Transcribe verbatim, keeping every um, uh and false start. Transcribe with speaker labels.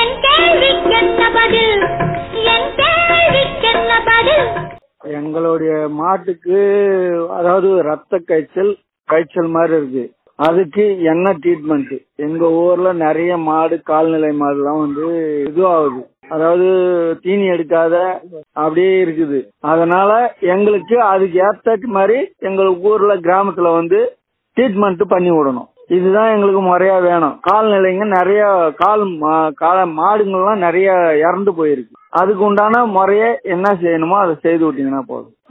Speaker 1: என் கேள்விக்கென்ன பதில்? என் கேள்விக்கென்ன பதில்?
Speaker 2: எங்களுடைய மாட்டுக்கு அதாவது ரத்த காய்ச்சல் காய்ச்சல் மாதிரி இருக்கு. அதுக்கு என்ன ட்ரீட்மெண்ட்? எங்க ஊர்ல நிறைய மாடு கால்நடை மாடுலாம் வந்து இது ஆகுது, அதாவது தீனி எடுக்காத அப்படியே இருக்குது. அதனால எங்களுக்கு அதுக்கு ஏத்த மாதிரி எங்களுக்கு ஊர்ல கிராமத்துல வந்து ட்ரீட்மெண்ட் பண்ணி விடணும். இதுதான் எங்களுக்கு முறையா வேணும். கால்நிலைங்க நிறைய கால் கால மாடுங்கள்லாம் நிறைய இறந்து போயிருக்கு. அதுக்கு உண்டான முறைய என்ன செய்யணுமோ அதை செய்து விட்டீங்கன்னா போதும்.